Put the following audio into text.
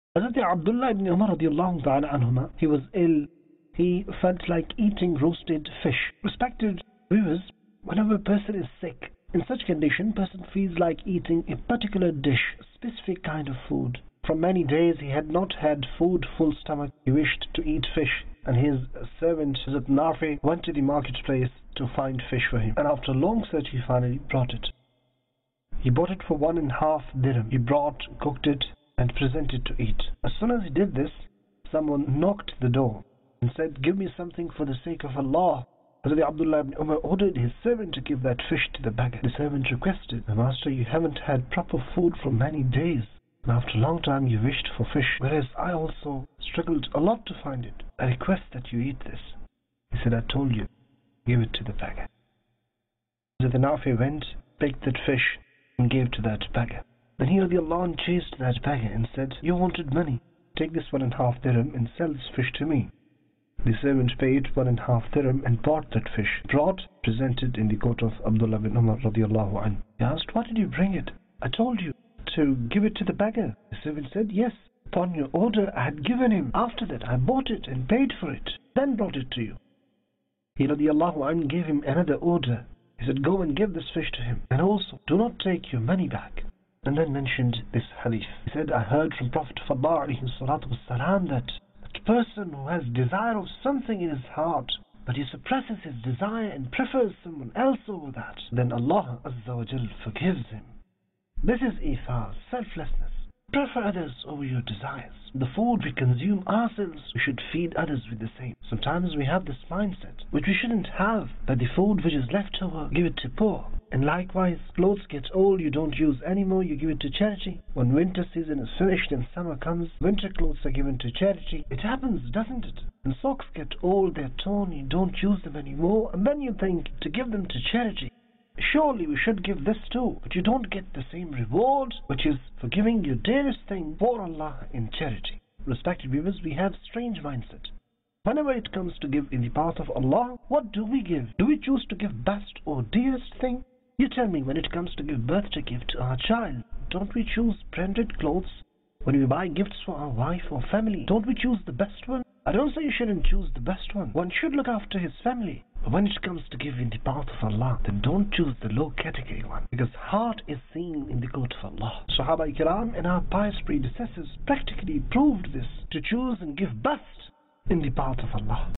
Hazrat Abdullah ibn Umar radiallahu ta'ala anhuma, he was ill. He felt like eating roasted fish. Respected viewers, whenever a person is sick, in such condition, person feels like eating a particular dish, a specific kind of food. For many days he had not had food, full stomach. He wished to eat fish, and his servant Hazrat Nafi went to the marketplace to find fish for him. And after a long search, he finally brought it. He bought it for 1.5 dirham. He brought, cooked it, and presented to eat. As soon as he did this, someone knocked the door and said, "Give me something for the sake of Allah." Hazrat Abdullah ibn Umar ordered his servant to give that fish to the beggar. The servant requested, "My master, you haven't had proper food for many days, and after a long time you wished for fish, whereas I also struggled a lot to find it. I request that you eat this." He said, "I told you, give it to the beggar." So the Nafi went, picked that fish, and gave to that beggar. Then he radiallahu anh chased that beggar and said, "You wanted money. Take this 1.5 dirham and sell this fish to me." The servant paid 1.5 dirham and bought that fish, brought, presented in the court of Abdullah bin Umar radiallahu anh. He asked, "Why did you bring it?" "I told you to give it to the beggar." The servant said, "Yes, upon your order I had given him. After that I bought it and paid for it, then brought it to you." He radiallahu anh gave him another order. He said, "Go and give this fish to him, and also do not take your money back." And then mentioned this hadith. He said, "I heard from Prophet of Allah alayhi salatu wasalam that a person who has desire of something in his heart, but he suppresses his desire and prefers someone else over that, then Allah Azza wa Jal forgives him." This is ithar, selflessness. Prefer others over your desires. The food we consume ourselves, we should feed others with the same. Sometimes we have this mindset, which we shouldn't have, that the food which is left over, give it to poor. And likewise, clothes get old, you don't use anymore, you give it to charity. When winter season is finished and summer comes, winter clothes are given to charity. It happens, doesn't it? And socks get old, they're torn, you don't use them anymore, and then you think to give them to charity. Surely we should give this too, but you don't get the same reward, which is for giving your dearest thing for Allah in charity. Respected viewers, we have strange mindset. Whenever it comes to give in the path of Allah, what do we give? Do we choose to give best or dearest thing? You tell me, when it comes to give birthday gift to our child, don't we choose branded clothes? When we buy gifts for our wife or family, don't we choose the best one? I don't say you shouldn't choose the best one. One should look after his family. But when it comes to giving in the path of Allah, then don't choose the low category one, because heart is seen in the court of Allah. Sahaba Ikram and our pious predecessors practically proved this, to choose and give best in the path of Allah.